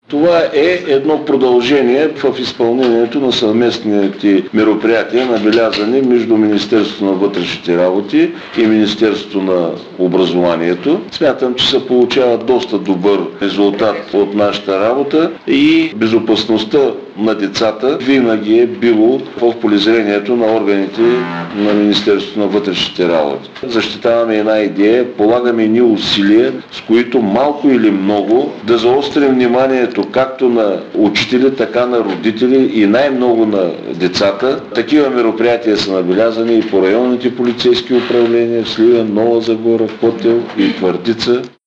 Това е едно продължение в изпълнението на съвместните мероприятия, набелязани между Министерството на вътрешните работи и Министерството на образованието. Смятам, че се получава доста добър резултат от нашата работа и безопасността на децата винаги е било в полезрението на органите на Министерството на вътрешните работи. Защитаваме една идея, полагаме ни усилия, с които малко или много да заострим вниманието както на учители, така на родители и най-много на децата. Такива мероприятия са набелязани и по районните полицейски управления в Сливен, Нова Загора, Котел и Твърдица.